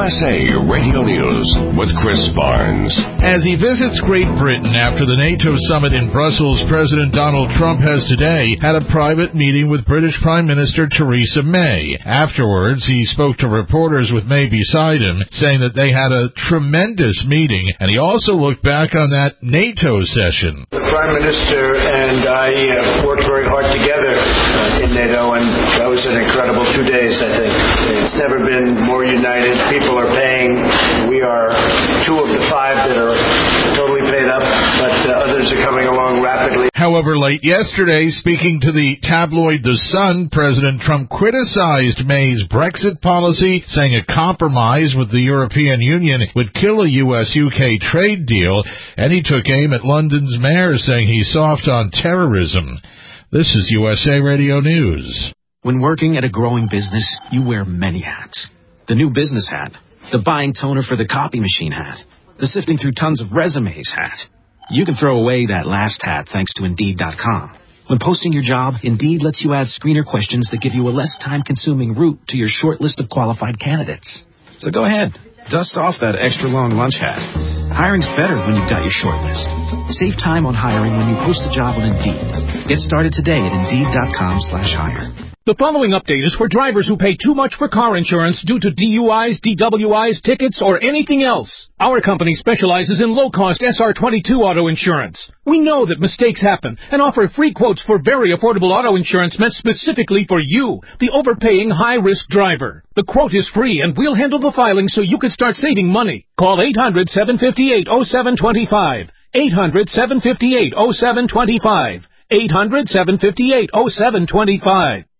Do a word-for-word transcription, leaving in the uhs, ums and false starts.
S A Radio News with Chris Barnes. As he visits Great Britain after the NATO summit in Brussels, President Donald Trump has today had a private meeting with British Prime Minister Theresa May. Afterwards, he spoke to reporters with May beside him, saying that they had a tremendous meeting, and he also looked back on that NATO session. The Prime Minister and I uh, worked very hard together uh, in NATO, and that was an incredible two days, I think. It's never been more united. People are paying. We are two of the five that are totally paid up, but uh, others are coming along rapidly. However, late yesterday, speaking to the tabloid The Sun, President Trump criticized May's Brexit policy, saying a compromise with the European Union would kill a U S U K trade deal, and he took aim at London's mayor, saying he's soft on terrorism. This is U S A Radio News. When working at a growing business, you wear many hats. The new business hat, the buying toner for the copy machine hat, the sifting through tons of resumes hat. You can throw away that last hat thanks to Indeed dot com. When posting your job, Indeed lets you add screener questions that give you a less time-consuming route to your short list of qualified candidates. So go ahead, dust off that extra long lunch hat. Hiring's better when you've got your short list. Save time on hiring when you post a job on Indeed. Get started today at Indeed dot com slash hire. The following update is for drivers who pay too much for car insurance due to D U Is, D W Is, tickets, or anything else. Our company specializes in low-cost S R twenty-two auto insurance. We know that mistakes happen and offer free quotes for very affordable auto insurance meant specifically for you, the overpaying high-risk driver. The quote is free, and we'll handle the filing so you can start saving money. Call eight hundred, seven five eight, oh seven two five. eight hundred, seven five eight, oh seven two five. eight hundred, seven five eight, oh seven two five.